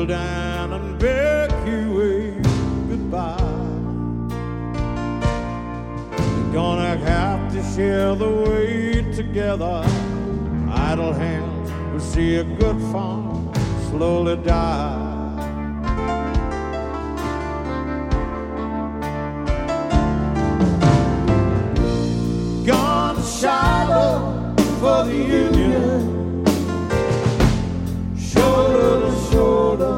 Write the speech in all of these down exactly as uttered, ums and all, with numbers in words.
kneel down and beg you a goodbye. You're gonna have to share the weight together. Idle hands will see a good farm slowly die. Gone to Shiloh for the Union, shoulder to shoulder,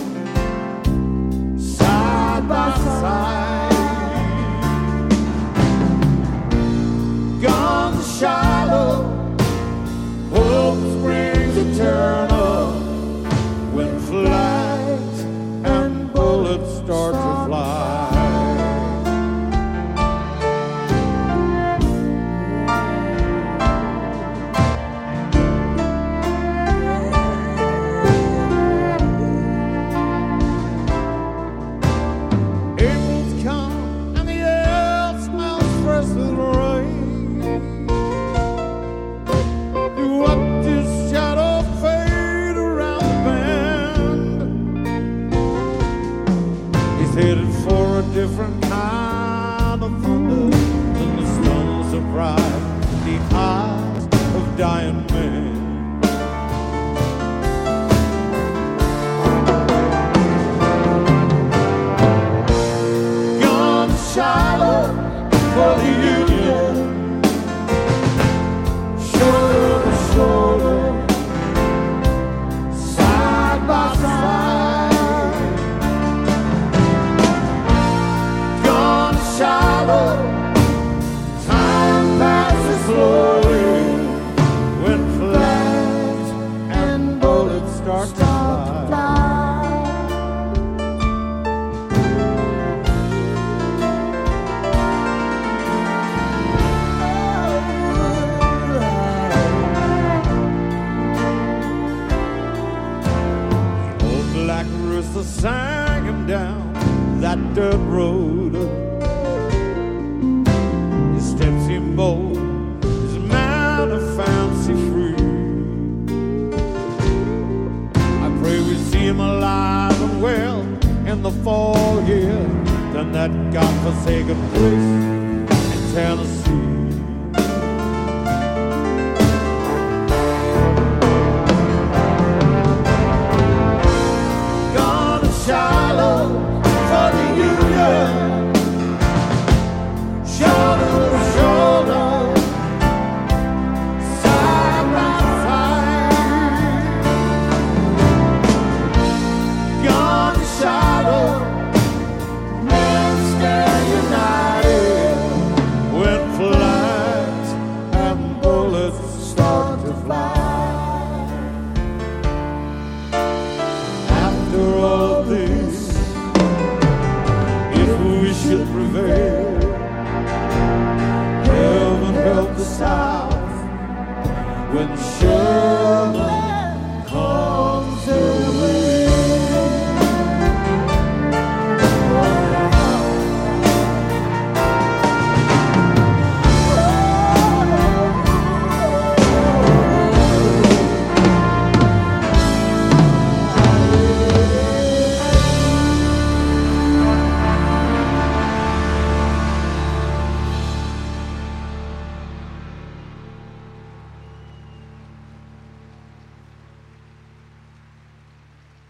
side by side. Gone to Shiloh, hope springs eternal, when flags and bullets start to fly. Headed for a different kind of thunder than the stones of pride in the eyes of dying men. Gone to Shiloh for the Union, shoulder to shoulder, side by side. Shiloh, time passes slowly when flags and bullets start to fly. The old black rooster sang him down that dirt road. Steps him bold, is a man of fancy free. I pray we see him alive and well in the fall year, than that godforsaken place in Tennessee. Gonna shout